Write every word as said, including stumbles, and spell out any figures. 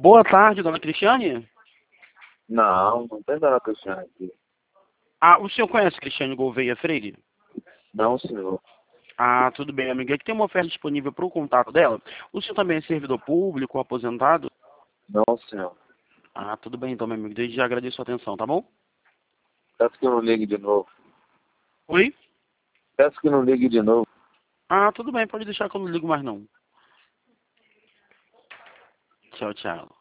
Boa tarde, dona Cristiane. Não, não tem dona Cristiane aqui. Ah, o senhor conhece Cristiane Gouveia Freire? Não, senhor. Ah, tudo bem, amiga. Aqui tem uma oferta disponível para o contato dela. O senhor também é servidor público, aposentado? Não, senhor. Ah, tudo bem então, meu amigo. Desde já agradeço a atenção, tá bom? Peço que eu não ligue de novo. Oi? Peço que não ligue de novo. Ah, tudo bem. Pode deixar que eu não ligo mais não. Tchau, tchau.